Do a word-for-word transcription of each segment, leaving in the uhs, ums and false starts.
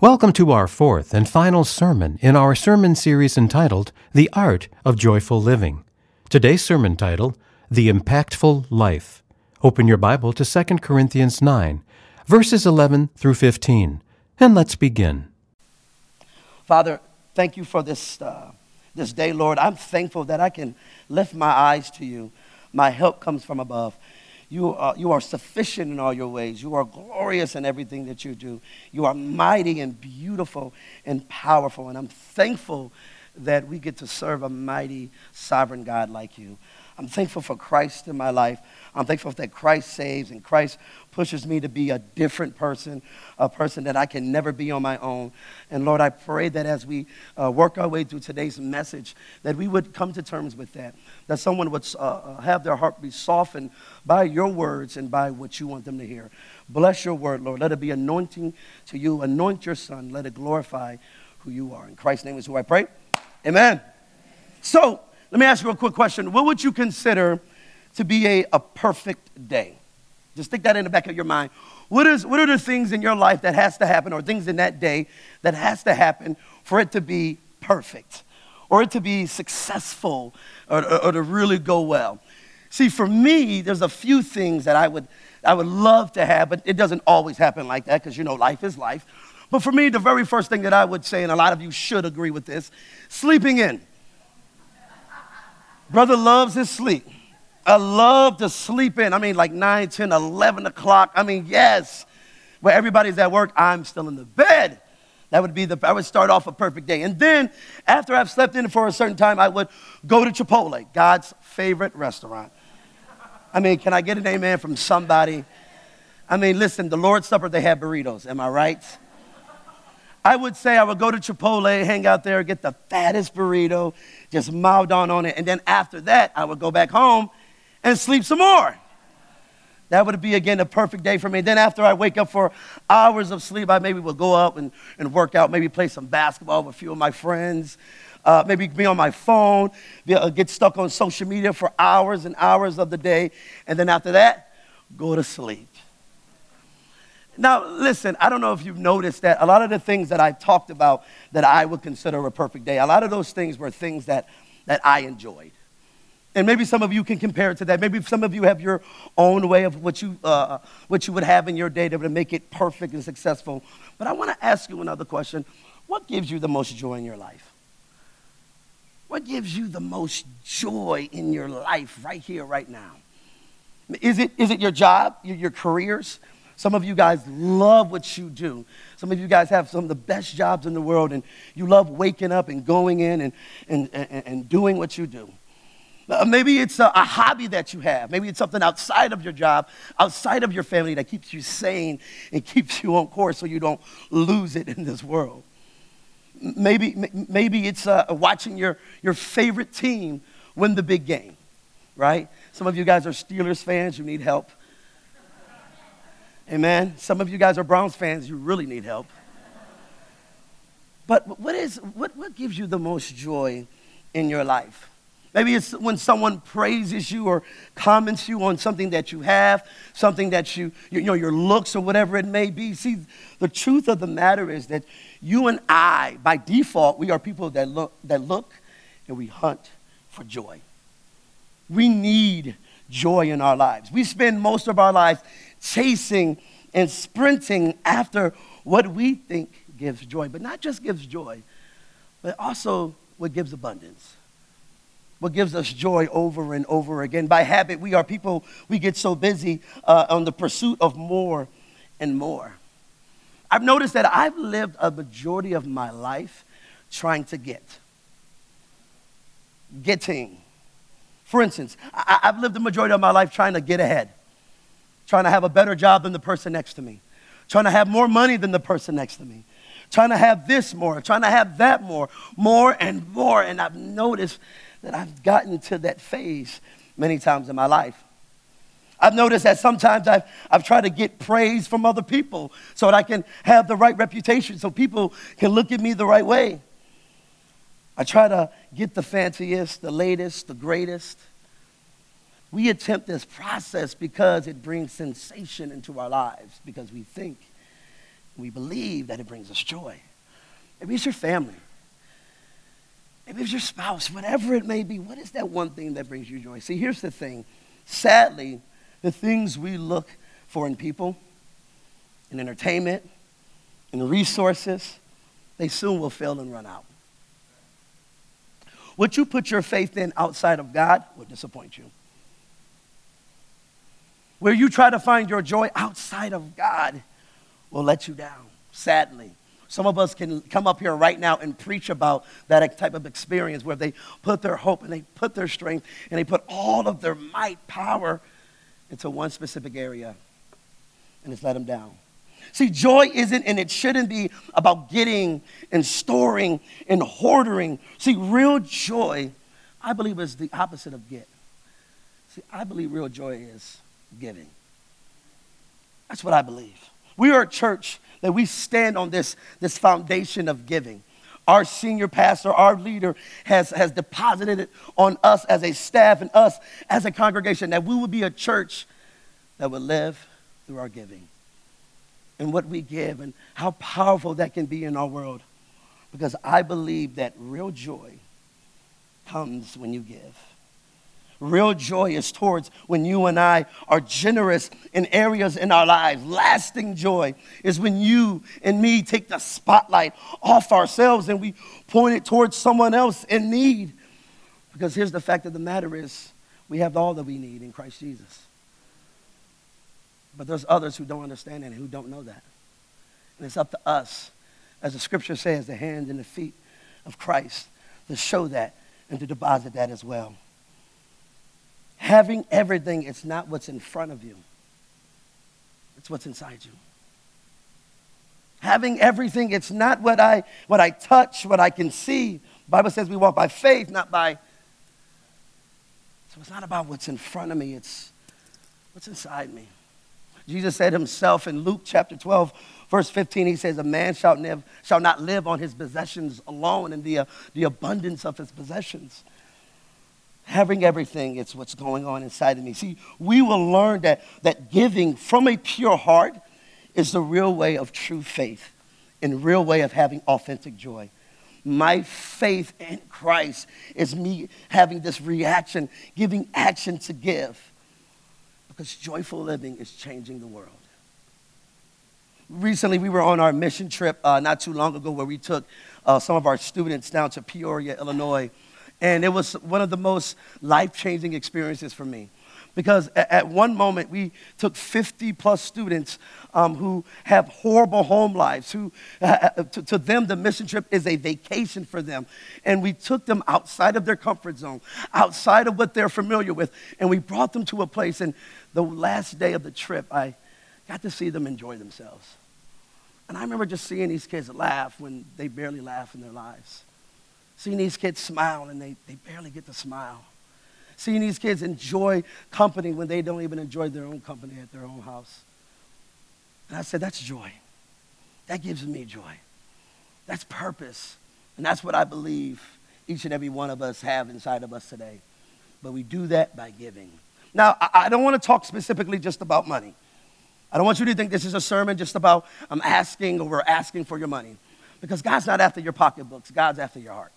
Welcome to our fourth and final sermon in our sermon series entitled The Art of Joyful Living. Today's sermon title, The Impactful Life. Open your Bible to Second Corinthians nine, verses eleven through fifteen, and let's begin. Father, thank you for this, uh, this day, Lord. I'm thankful that I can lift my eyes to you. My help comes from above. You are, you are sufficient in all your ways. You are glorious in everything that you do. You are mighty and beautiful and powerful. And I'm thankful that we get to serve a mighty, sovereign God like you. I'm thankful for Christ in my life. I'm thankful that Christ saves and Christ pushes me to be a different person, a person that I can never be on my own. And Lord, I pray that as we uh, work our way through today's message, that we would come to terms with that, that someone would uh, have their heart be softened by your words and by what you want them to hear. Bless your word, Lord. Let it be anointing to you. Anoint your son. Let it glorify who you are. In Christ's name is who I pray. Amen. So, let me ask you a quick question. What would you consider to be a, a perfect day? Just stick that in the back of your mind. What is what are the things in your life that has to happen, or things in that day that has to happen for it to be perfect, or it to be successful, or, or, or to really go well? See, for me, there's a few things that I would I would love to have, but it doesn't always happen like that because, you know, life is life. But for me, the very first thing that I would say, and a lot of you should agree with this, sleeping in. Brother loves his sleep. I love to sleep in. I mean, like nine, ten, eleven o'clock. I mean, yes. Where everybody's at work, I'm still in the bed. That would be the, I would start off a perfect day. And then, after I've slept in for a certain time, I would go to Chipotle, God's favorite restaurant. I mean, can I get an amen from somebody? I mean, listen, the Lord's Supper, they have burritos. Am I right? I would say I would go to Chipotle, hang out there, get the fattest burrito, just mow down on it. And then after that, I would go back home and sleep some more. That would be, again, a perfect day for me. Then after I wake up for hours of sleep, I maybe will go out and, and work out, maybe play some basketball with a few of my friends, uh, maybe be on my phone, be, uh, get stuck on social media for hours and hours of the day. And then after that, go to sleep. Now, listen, I don't know if you've noticed that a lot of the things that I've talked about that I would consider a perfect day, a lot of those things were things that, that I enjoyed. And maybe some of you can compare it to that. Maybe some of you have your own way of what you, uh, what you would have in your day that would make it perfect and successful. But I want to ask you another question. What gives you the most joy in your life? What gives you the most joy in your life right here, right now? Is it, is it your job, your, your careers? Some of you guys love what you do. Some of you guys have some of the best jobs in the world, and you love waking up and going in and, and, and, and doing what you do. Uh, maybe it's a, a hobby that you have. Maybe it's something outside of your job, outside of your family that keeps you sane and keeps you on course so you don't lose it in this world. Maybe, maybe it's uh, watching your, your favorite team win the big game, right? Some of you guys are Steelers fans. You need help. Amen. Some of you guys are Browns fans. You really need help. But what is what, what gives you the most joy in your life? Maybe it's when someone praises you or comments you on something that you have, something that you, you know, your looks or whatever it may be. See, the truth of the matter is that you and I, by default, we are people that look, that look and we hunt for joy. We need joy in our lives. We spend most of our lives chasing and sprinting after what we think gives joy, but not just gives joy, but also what gives abundance, what gives us joy over and over again. By habit, we are people, we get so busy uh, on the pursuit of more and more. I've noticed that I've lived a majority of my life trying to get, getting. For instance, I, I've lived the majority of my life trying to get ahead, trying to have a better job than the person next to me, trying to have more money than the person next to me, trying to have this more, trying to have that more, more and more. And I've noticed that I've gotten to that phase many times in my life. I've noticed that sometimes I've, I've tried to get praise from other people so that I can have the right reputation, so people can look at me the right way. I try to get the fanciest, the latest, the greatest. We attempt this process because it brings sensation into our lives, because we think We believe that it brings us joy. Maybe it's your family. Maybe it's your spouse. Whatever it may be, what is that one thing that brings you joy? See, here's the thing. Sadly, the things we look for in people, in entertainment, in resources, they soon will fail and run out. What you put your faith in outside of God will disappoint you. Where you try to find your joy outside of God will let you down, sadly. Some of us can come up here right now and preach about that type of experience where they put their hope and they put their strength and they put all of their might, power into one specific area, and it's let them down. See, joy isn't and it shouldn't be about getting and storing and hoarding. See, real joy, I believe, is the opposite of get. See, I believe real joy is giving. That's what I believe. We are a church that we stand on this, this foundation of giving. Our senior pastor, our leader, has, has deposited it on us as a staff and us as a congregation that we would be a church that would live through our giving and what we give and how powerful that can be in our world. Because I believe that real joy comes when you give. Real joy is towards when you and I are generous in areas in our lives. Lasting joy is when you and me take the spotlight off ourselves and we point it towards someone else in need. Because here's the fact of the matter is, we have all that we need in Christ Jesus. But there's others who don't understand that and who don't know that. And it's up to us, as the scripture says, the hands and the feet of Christ, to show that and to deposit that as well. Having everything, it's not what's in front of you. It's what's inside you. Having everything, it's not what I what I touch, what I can see. The Bible says we walk by faith, not by... So it's not about what's in front of me, it's what's inside me. Jesus said himself in Luke chapter twelve, verse fifteen, he says, a man shall, nev- shall not live on his possessions alone and the, uh, the abundance of his possessions. Having everything, it's what's going on inside of me. See, we will learn that, that giving from a pure heart is the real way of true faith and real way of having authentic joy. My faith in Christ is me having this reaction, giving action to give. Because joyful living is changing the world. Recently, we were on our mission trip uh, not too long ago where we took uh, some of our students down to Peoria, Illinois. And it was one of the most life-changing experiences for me. Because at one moment, we took fifty plus students um, who have horrible home lives. Who, uh, to, to them, the mission trip is a vacation for them. And we took them outside of their comfort zone, outside of what they're familiar with. And we brought them to a place. And the last day of the trip, I got to see them enjoy themselves. And I remember just seeing these kids laugh when they barely laugh in their lives. Seeing these kids smile and they, they barely get to smile. Seeing these kids enjoy company when they don't even enjoy their own company at their own house. And I said, that's joy. That gives me joy. That's purpose. And that's what I believe each and every one of us have inside of us today. But we do that by giving. Now, I, I don't want to talk specifically just about money. I don't want you to think this is a sermon just about I'm asking or we're asking for your money. Because God's not after your pocketbooks. God's after your heart.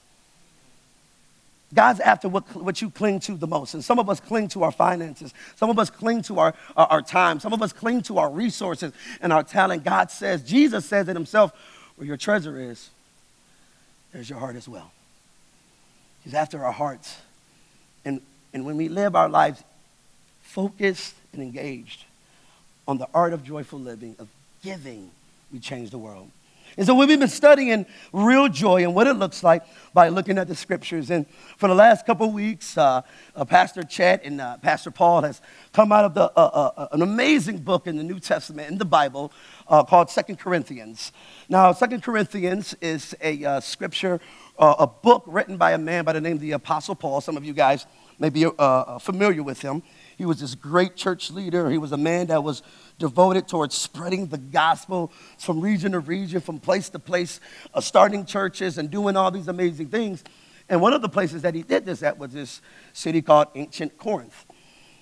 God's after what, what you cling to the most. And some of us cling to our finances. Some of us cling to our, our, our time. Some of us cling to our resources and our talent. God says, Jesus says it himself, where your treasure is, there's your heart as well. He's after our hearts. And, and when we live our lives focused and engaged on the art of joyful living, of giving, we change the world. And so we've been studying real joy and what it looks like by looking at the scriptures. And for the last couple of weeks, uh, uh, Pastor Chet and uh, Pastor Paul has come out of the, uh, uh, an amazing book in the New Testament, in the Bible, uh, called Second Corinthians. Now, Second Corinthians is a uh, scripture, uh, a book written by a man by the name of the Apostle Paul. Some of you guys may be uh, familiar with him. He was this great church leader. He was a man that was devoted towards spreading the gospel from region to region, from place to place, uh, starting churches and doing all these amazing things. And one of the places that he did this at was this city called Ancient Corinth.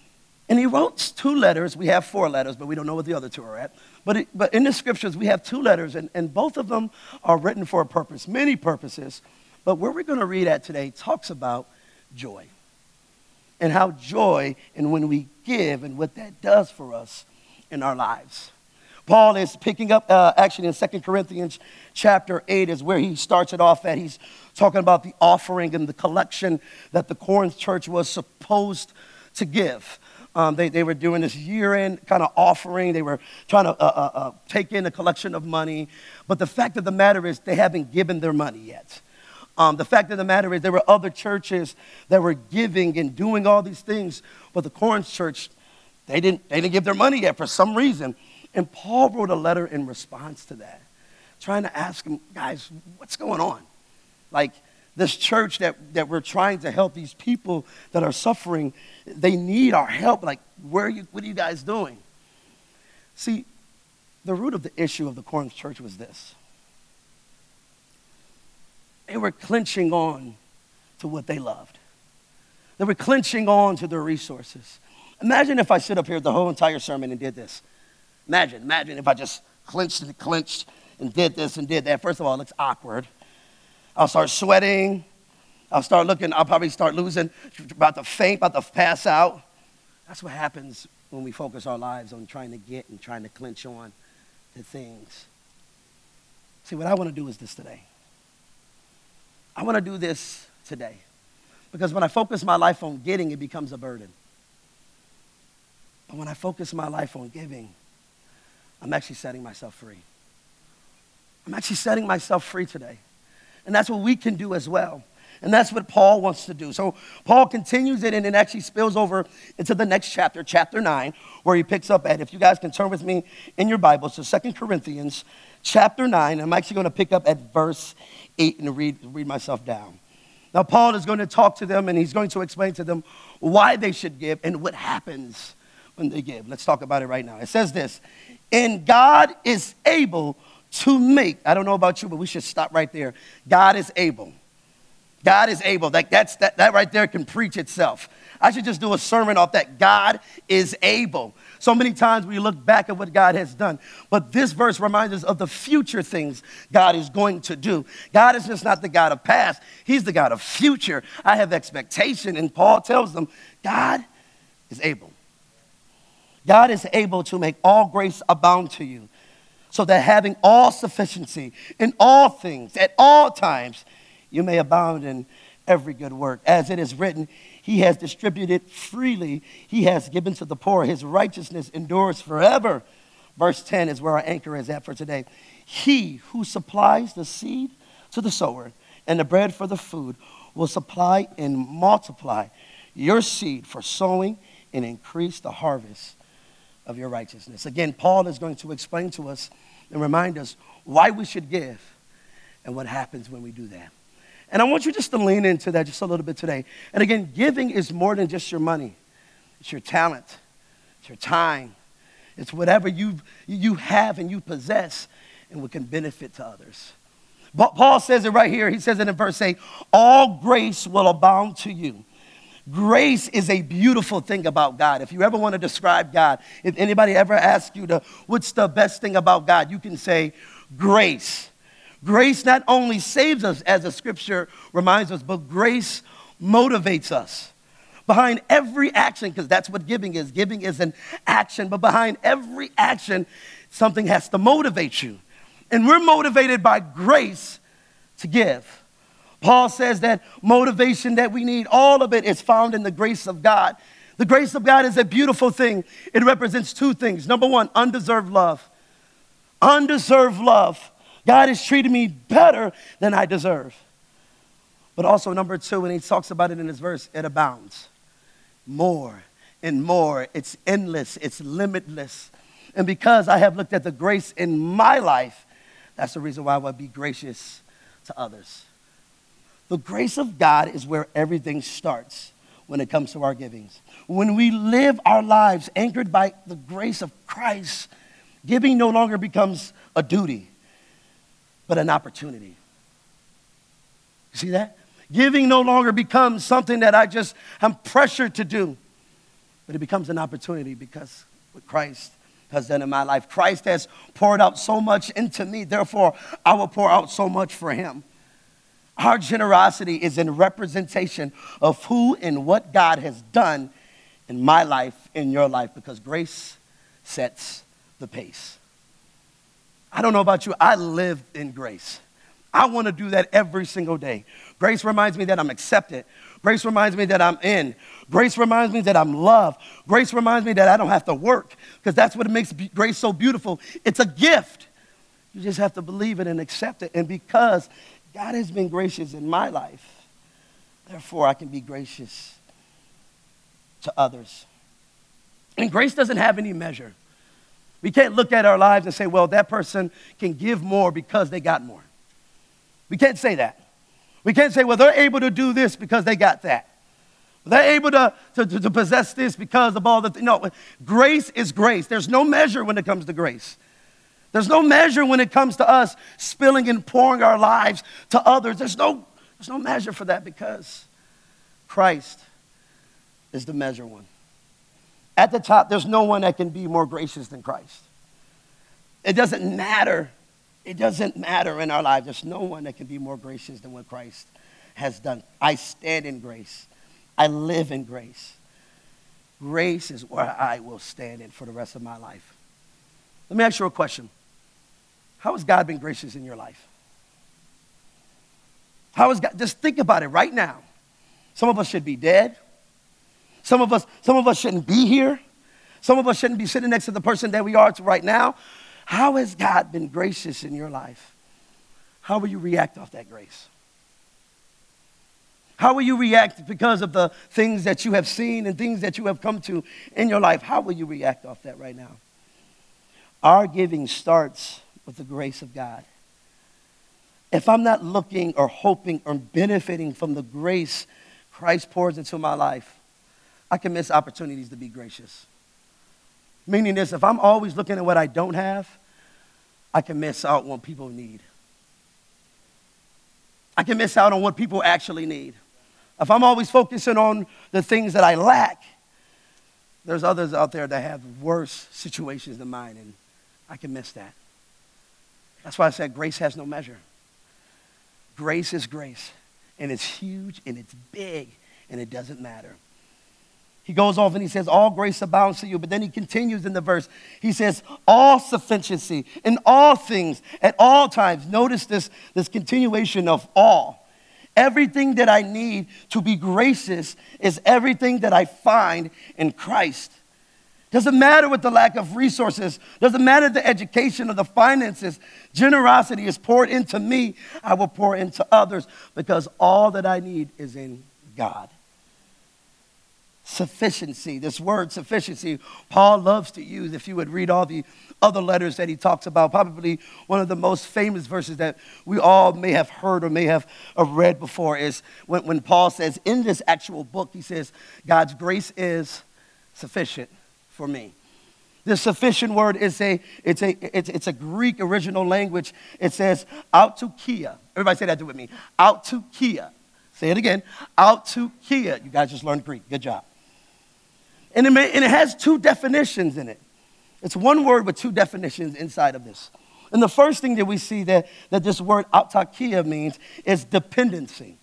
And he wrote two letters. We have four letters, but we don't know what the other two are at. But, it, but in the scriptures, we have two letters, and, and both of them are written for a purpose, many purposes. But where we're going to read at today talks about joy and how joy and when we give and what that does for us in our lives. Paul is picking up, uh, actually in Second Corinthians chapter eight is where he starts it off at. He's talking about the offering and the collection that the Corinth church was supposed to give. Um, they, they were doing this year-end kind of offering. They were trying to uh, uh, uh, take in a collection of money. But the fact of the matter is they haven't given their money yet. Um, the fact of the matter is there were other churches that were giving and doing all these things. But the Corinth church, they didn't, they didn't give their money yet for some reason. And Paul wrote a letter in response to that, trying to ask them, guys, what's going on? Like, this church that, that we're trying to help these people that are suffering, they need our help. Like, where are you, what are you guys doing? See, the root of the issue of the Corinth church was this. They were clenching on to what they loved. They were clenching on to their resources. Imagine if I stood up here the whole entire sermon and did this. Imagine, imagine if I just clenched and clenched and did this and did that. First of all, it looks awkward. I'll start sweating. I'll start looking, I'll probably start losing, about to faint, about to pass out. That's what happens when we focus our lives on trying to get and trying to clinch on to things. See, what I want to do is this today. I want to do this today. Because when I focus my life on getting, it becomes a burden. But when I focus my life on giving, I'm actually setting myself free. I'm actually setting myself free today. And that's what we can do as well. And that's what Paul wants to do. So Paul continues it and it actually spills over into the next chapter, chapter nine, where he picks up at, if you guys can turn with me in your Bibles to Second Corinthians chapter nine. I'm actually going to pick up at verse eight and read, read myself down. Now Paul is going to talk to them and he's going to explain to them why they should give and what happens when they give. Let's talk about it right now. It says this, and God is able to make, I don't know about you, but we should stop right there. God is able. God is able. That, that's, that, that right there can preach itself. I should just do a sermon off that. God is able. So many times we look back at what God has done. But this verse reminds us of the future things God is going to do. God is just not the God of past. He's the God of future. I have expectation. And Paul tells them, God is able. God is able to make all grace abound to you, so that having all sufficiency in all things at all times, you may abound in every good work. As it is written, he has distributed freely. He has given to the poor. His righteousness endures forever. Verse ten is where our anchor is at for today. He who supplies the seed to the sower and the bread for the food will supply and multiply your seed for sowing and increase the harvest of your righteousness. Again, Paul is going to explain to us and remind us why we should give and what happens when we do that. And I want you just to lean into that just a little bit today. And again, giving is more than just your money. It's your talent. It's your time. It's whatever you you have and you possess and what can benefit to others. But Paul says it right here. He says it in verse eight, all grace will abound to you. Grace is a beautiful thing about God. If you ever want to describe God, if anybody ever asks you to, what's the best thing about God, you can say grace. Grace not only saves us, as the scripture reminds us, but grace motivates us. Behind every action, because that's what giving is. Giving is an action, but behind every action, something has to motivate you. And we're motivated by grace to give. Paul says that motivation that we need, all of it is found in the grace of God. The grace of God is a beautiful thing. It represents two things. Number one, undeserved love. Undeserved love. God has treated me better than I deserve. But also number two, and he talks about it in his verse, it abounds. More and more. It's endless. It's limitless. And because I have looked at the grace in my life, that's the reason why I would be gracious to others. The grace of God is where everything starts when it comes to our givings. When we live our lives anchored by the grace of Christ, giving no longer becomes a duty, but an opportunity. You see that? Giving no longer becomes something that I just am pressured to do, but it becomes an opportunity because what Christ has done in my life. Christ has poured out so much into me, therefore I will pour out so much for him. Our generosity is in representation of who and what God has done in my life, in your life, because grace sets the pace. I don't know about you, I live in grace. I want to do that every single day. Grace reminds me that I'm accepted. Grace reminds me that I'm in. Grace reminds me that I'm loved. Grace reminds me that I don't have to work, because that's what makes grace so beautiful. It's a gift. You just have to believe it and accept it. And because God has been gracious in my life, therefore I can be gracious to others. And grace doesn't have any measure. We can't look at our lives and say, well, that person can give more because they got more. We can't say that. We can't say, well, they're able to do this because they got that. They're able to, to, to possess this because of all the things. No, grace is grace. There's no measure when it comes to grace. There's no measure when it comes to us spilling and pouring our lives to others. There's no, there's no measure for that because Christ is the measure one. At the top, there's no one that can be more gracious than Christ. It doesn't matter. It doesn't matter in our lives. There's no one that can be more gracious than what Christ has done. I stand in grace. I live in grace. Grace is where I will stand in for the rest of my life. Let me ask you a question. How has God been gracious in your life? How has God, just think about it right now. Some of us should be dead. Some of us, some of us shouldn't be here. Some of us shouldn't be sitting next to the person that we are right now. How has God been gracious in your life? How will you react off that grace? How will you react because of the things that you have seen and things that you have come to in your life? How will you react off that right now? Our giving starts with the grace of God. If I'm not looking or hoping or benefiting from the grace Christ pours into my life, I can miss opportunities to be gracious. Meaning this, if I'm always looking at what I don't have, I can miss out on what people need. I can miss out on what people actually need. If I'm always focusing on the things that I lack, there's others out there that have worse situations than mine, and I can miss that. That's why I said grace has no measure. Grace is grace, and it's huge, and it's big, and it doesn't matter. He goes off and he says, all grace abounds to you. But then he continues in the verse. He says, all sufficiency in all things at all times. Notice this, this continuation of all. Everything that I need to be gracious is everything that I find in Christ. Doesn't matter what the lack of resources. Doesn't matter the education or the finances. Generosity is poured into me. I will pour into others because all that I need is in God. Sufficiency, this word sufficiency, Paul loves to use. If you would read all the other letters that he talks about, probably one of the most famous verses that we all may have heard or may have read before is when, when Paul says in this actual book, he says, God's grace is sufficient for me. This sufficient word is a, it's a, it's, it's a Greek original language. It says autokia. Everybody say that with me. Autokia. Say it again. Autokia. You guys just learned Greek. Good job. And it, may, and it has two definitions in it. It's one word with two definitions inside of this. And the first thing that we see that, that this word autokia means is dependency.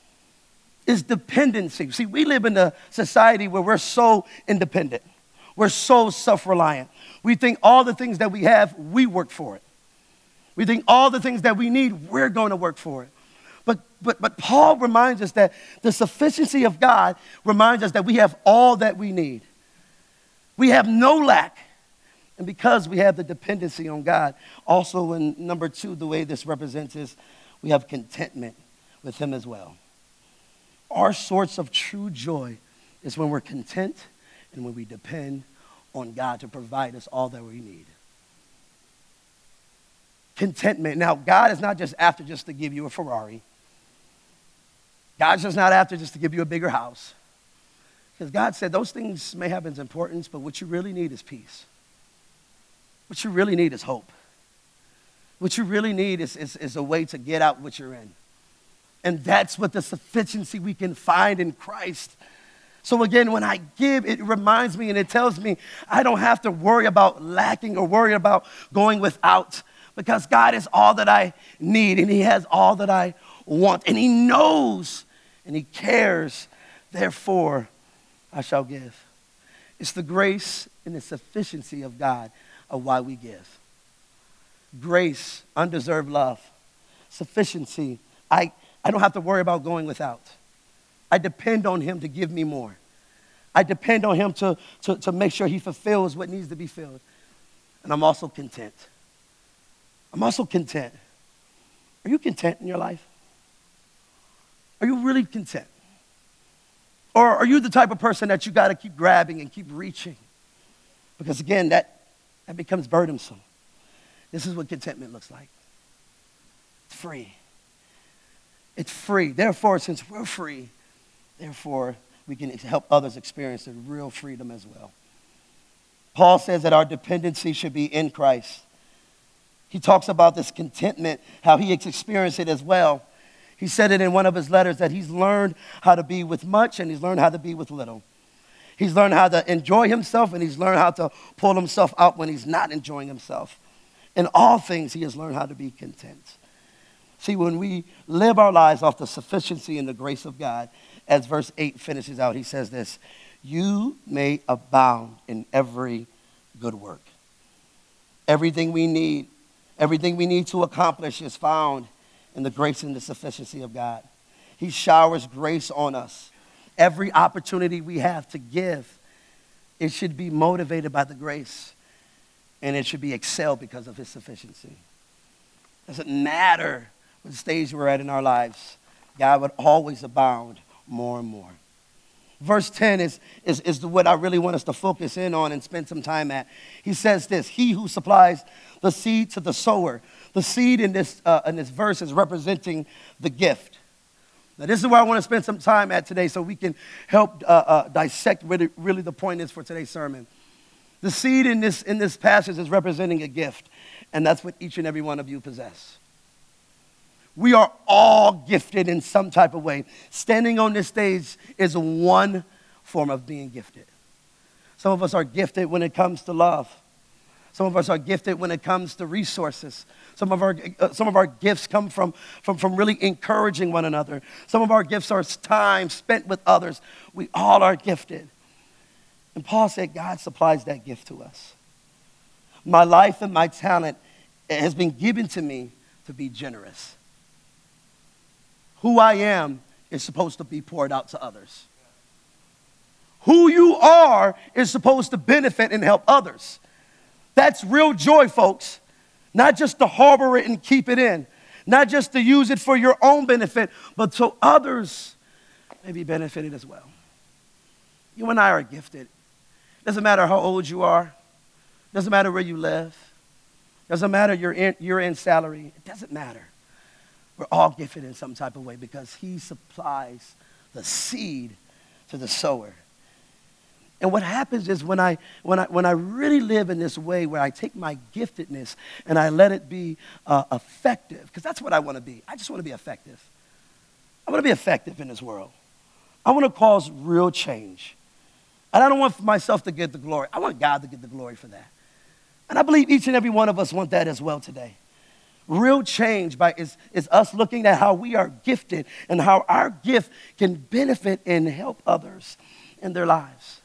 Is dependency. See, we live in a society where we're so independent. We're so self-reliant. We think all the things that we have, we work for it. We think all the things that we need, we're going to work for it. But, but, but Paul reminds us that the sufficiency of God reminds us that we have all that we need. We have no lack. And because we have the dependency on God, also in number two, the way this represents is we have contentment with him as well. Our source of true joy is when we're content and when we depend on God to provide us all that we need. Contentment. Now, God is not just after just to give you a Ferrari. God's just not after just to give you a bigger house. Because God said those things may have its importance, but what you really need is peace. What you really need is hope. What you really need is, is, is a way to get out what you're in. And that's what the sufficiency we can find in Christ. So again, when I give, it reminds me and it tells me I don't have to worry about lacking or worry about going without, because God is all that I need and he has all that I want. And he knows and he cares. Therefore, I shall give. It's the grace and the sufficiency of God of why we give. Grace, undeserved love. Sufficiency, I, I don't have to worry about going without. I depend on him to give me more. I depend on him to, to, to make sure he fulfills what needs to be filled. And I'm also content. I'm also content. Are you content in your life? Are you really content? Or are you the type of person that you got to keep grabbing and keep reaching? Because again, that, that becomes burdensome. This is what contentment looks like. It's free. It's free. Therefore, since we're free, therefore, we can help others experience the real freedom as well. Paul says that our dependency should be in Christ. He talks about this contentment, how he experienced it as well. He said it in one of his letters that he's learned how to be with much and he's learned how to be with little. He's learned how to enjoy himself and he's learned how to pull himself out when he's not enjoying himself. In all things, he has learned how to be content. See, when we live our lives off the sufficiency and the grace of God, as verse eight finishes out, he says this, you may abound in every good work. Everything we need, everything we need to accomplish is found in the grace and the sufficiency of God. He showers grace on us. Every opportunity we have to give, it should be motivated by the grace, and it should be excelled because of his sufficiency. Doesn't matter what stage we're at in our lives, God would always abound more and more. Verse ten is, is, is what I really want us to focus in on and spend some time at. He says this, he who supplies the seed to the sower. The seed in this, uh, in this verse is representing the gift. Now, this is where I want to spend some time at today so we can help uh, uh, dissect what really the point is for today's sermon. The seed in this, in this passage is representing a gift, and that's what each and every one of you possess. We are all gifted in some type of way. Standing on this stage is one form of being gifted. Some of us are gifted when it comes to love. Some of us are gifted when it comes to resources. Some of our, uh, some of our gifts come from, from, from really encouraging one another. Some of our gifts are time spent with others. We all are gifted. And Paul said God supplies that gift to us. My life and my talent has been given to me to be generous. Who I am is supposed to be poured out to others. Who you are is supposed to benefit and help others. That's real joy, folks. Not just to harbor it and keep it in. Not just to use it for your own benefit, but so others may be benefited as well. You and I are gifted. Doesn't matter how old you are. Doesn't matter where you live. Doesn't matter your in, your in salary. It doesn't matter. We're all gifted in some type of way because he supplies the seed to the sower. And what happens is when I, when I, when I really live in this way where I take my giftedness and I let it be uh, effective, because that's what I want to be. I just want to be effective. I want to be effective in this world. I want to cause real change. And I don't want myself to get the glory. I want God to get the glory for that. And I believe each and every one of us want that as well today. Real change by is, is us looking at how we are gifted and how our gift can benefit and help others in their lives.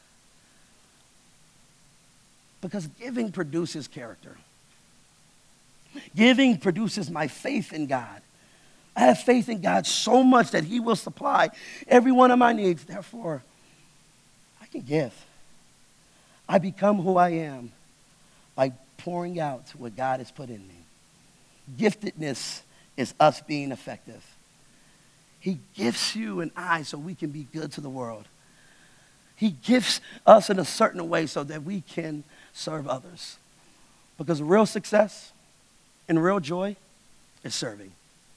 Because giving produces character. Giving produces my faith in God. I have faith in God so much that he will supply every one of my needs. Therefore, I can give. I become who I am by pouring out what God has put in me. Giftedness is us being effective. He gifts you and I so we can be good to the world. He gifts us in a certain way so that we can serve others. Because real success and real joy is serving.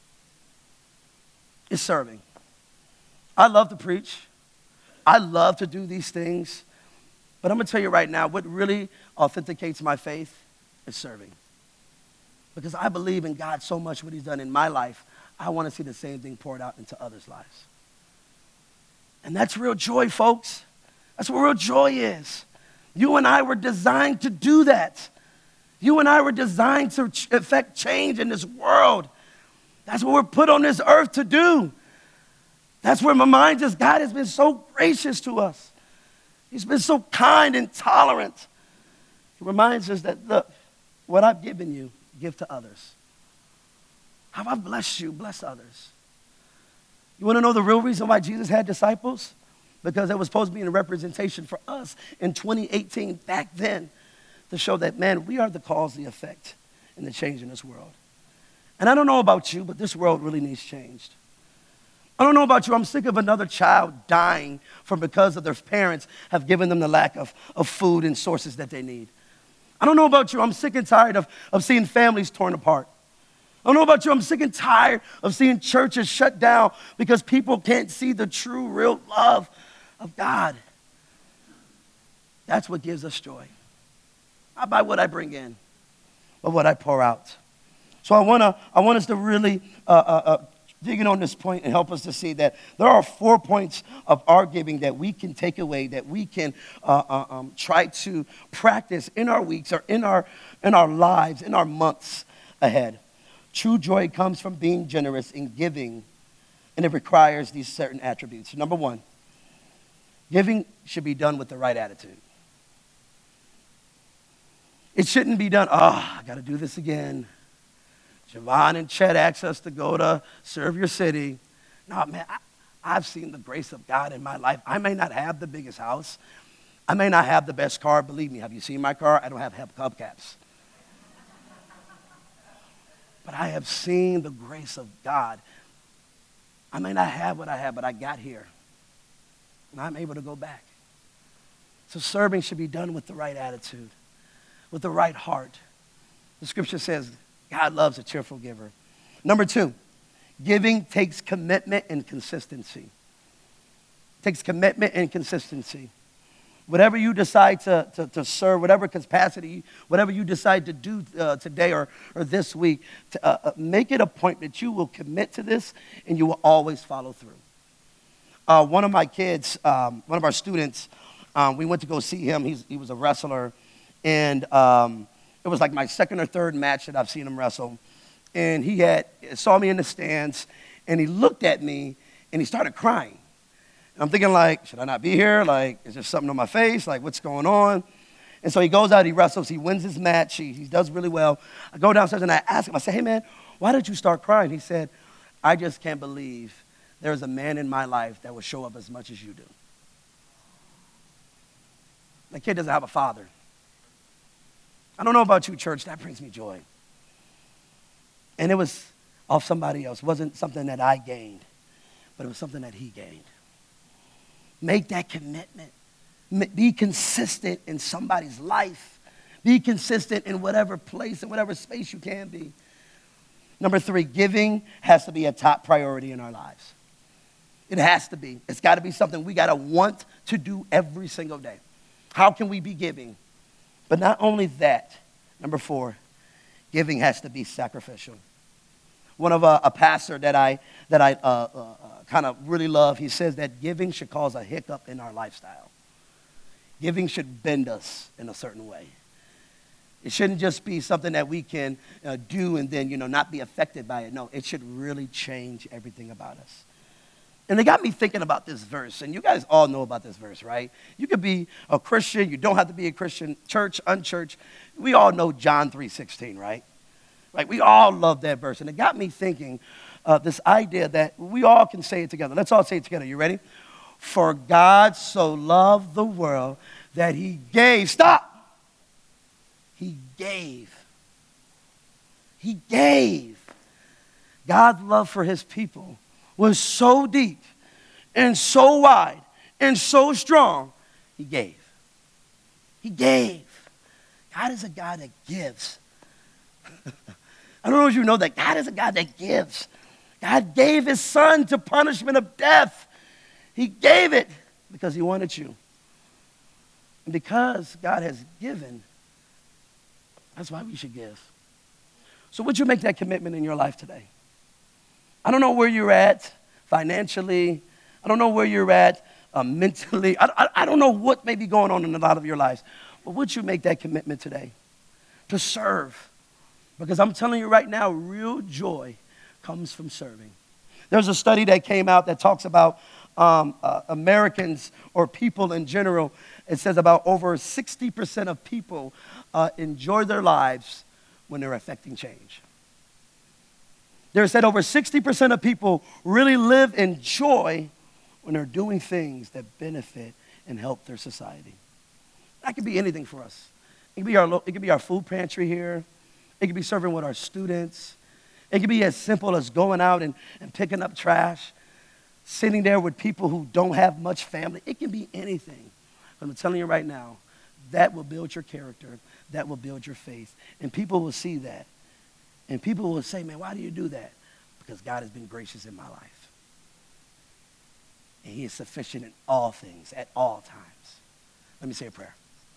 It's serving. I love to preach. I love to do these things. But I'm going to tell you right now, what really authenticates my faith is serving. Because I believe in God so much what he's done in my life, I want to see the same thing poured out into others' lives. And that's real joy, folks. That's where real joy is. You and I were designed to do that. You and I were designed to effect change in this world. That's what we're put on this earth to do. That's where my mind just, God has been so gracious to us. He's been so kind and tolerant. He reminds us that, look, what I've given you, give to others. How I've blessed you, bless others. You want to know the real reason why Jesus had disciples? Because it was supposed to be a representation for us in twenty eighteen, back then, to show that, man, we are the cause, the effect, and the change in this world. And I don't know about you, but this world really needs changed. I don't know about you, I'm sick of another child dying from because of their parents have given them the lack of, of food and sources that they need. I don't know about you, I'm sick and tired of, of seeing families torn apart. I don't know about you, I'm sick and tired of seeing churches shut down because people can't see the true, real love of God. That's what gives us joy. Not by what I bring in, but what I pour out. So I want to, I want us to really uh, uh, uh, dig in on this point and help us to see that there are four points of our giving that we can take away, that we can uh, uh, um, try to practice in our weeks or in our, in our lives, in our months ahead. True joy comes from being generous in giving, and it requires these certain attributes. Number one, giving should be done with the right attitude. It shouldn't be done, oh, I got to do this again. Javon and Chet asked us to go to serve your city. No, man, I, I've seen the grace of God in my life. I may not have the biggest house. I may not have the best car. Believe me, have you seen my car? I don't have hubcaps. But I have seen the grace of God. I may not have what I have, but I got here. And I'm able to go back. So serving should be done with the right attitude, with the right heart. The scripture says God loves a cheerful giver. Number two, giving takes commitment and consistency. It takes commitment and consistency. Whatever you decide to, to, to serve, whatever capacity, whatever you decide to do uh, today or, or this week, to, uh, uh, make it a point that you will commit to this and you will always follow through. Uh, one of my kids, um, one of our students, um, we went to go see him. He's, he was a wrestler. And um, it was like my second or third match that I've seen him wrestle. And he had saw me in the stands, and he looked at me, and he started crying. And I'm thinking, like, should I not be here? Like, is there something on my face? Like, what's going on? And so he goes out, he wrestles, he wins his match, he, he does really well. I go downstairs, and I ask him, I say, hey, man, why did you start crying? He said, I just can't believe there's a man in my life that will show up as much as you do. The kid doesn't have a father. I don't know about you, church, that brings me joy. And it was off somebody else. It wasn't something that I gained, but it was something that he gained. Make that commitment. Be consistent in somebody's life. Be consistent in whatever place and whatever space you can be. Number three, giving has to be a top priority in our lives. It has to be. It's got to be something we got to want to do every single day. How can we be giving? But not only that, number four, giving has to be sacrificial. One of a, a pastor that I that I uh, uh, kind of really love, he says that giving should cause a hiccup in our lifestyle. Giving should bend us in a certain way. It shouldn't just be something that we can uh, do and then, you know, not be affected by it. No, it should really change everything about us. And they got me thinking about this verse, and you guys all know about this verse, right? You could be a Christian, you don't have to be a Christian, church, unchurched. We all know John three sixteen, right? Right? We all love that verse, and it got me thinking uh, this idea that we all can say it together. Let's all say it together. You ready? For God so loved the world that he gave. Stop. He gave. He gave. God's love for his people was so deep and so wide and so strong, he gave. He gave. God is a God that gives. I don't know if you know that God is a God that gives. God gave his son to punishment of death. He gave it because he wanted you. And because God has given, that's why we should give. So would you make that commitment in your life today? I don't know where you're at financially. I don't know where you're at uh, mentally. I, I, I don't know what may be going on in a lot of your lives, but would you make that commitment today to serve? Because I'm telling you right now, real joy comes from serving. There's a study that came out that talks about um, uh, Americans or people in general. It says about over sixty percent of people uh, enjoy their lives when they're affecting change. There said over sixty percent of people really live in joy when they're doing things that benefit and help their society. That could be anything for us. It could be our, it could be our food pantry here. It could be serving with our students. It could be as simple as going out and, and picking up trash, sitting there with people who don't have much family. It can be anything. But I'm telling you right now, that will build your character. That will build your faith. And people will see that. And people will say, man, why do you do that? Because God has been gracious in my life. And he is sufficient in all things, at all times. Let me say a prayer.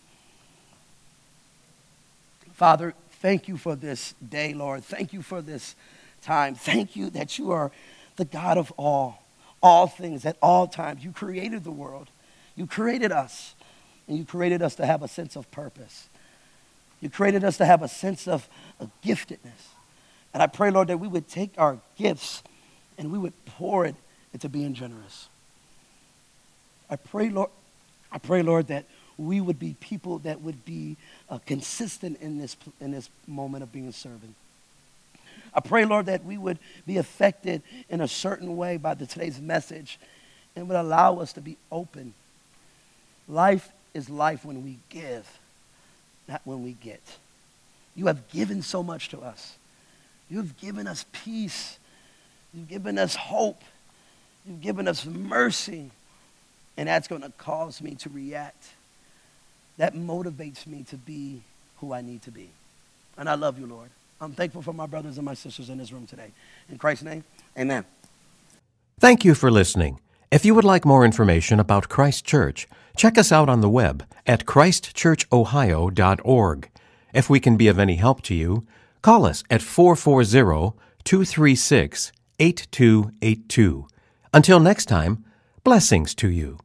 Father, thank you for this day, Lord. Thank you for this time. Thank you that you are the God of all, all things, at all times. You created the world. You created us. And you created us to have a sense of purpose. You created us to have a sense of, of giftedness. And I pray, Lord, that we would take our gifts and we would pour it into being generous. I pray, Lord, I pray, Lord, that we would be people that would be uh, consistent in this, in this moment of being a servant. I pray, Lord, that we would be affected in a certain way by the, today's message and would allow us to be open. Life is life when we give, not when we get. You have given so much to us. You have given us peace. You've given us hope. You've given us mercy. And that's going to cause me to react. That motivates me to be who I need to be. And I love you, Lord. I'm thankful for my brothers and my sisters in this room today. In Christ's name, amen. Thank you for listening. If you would like more information about Christ Church, check us out on the web at christ church ohio dot org. If we can be of any help to you, call us at four four zero, two three six, eight two eight two. Until next time, blessings to you.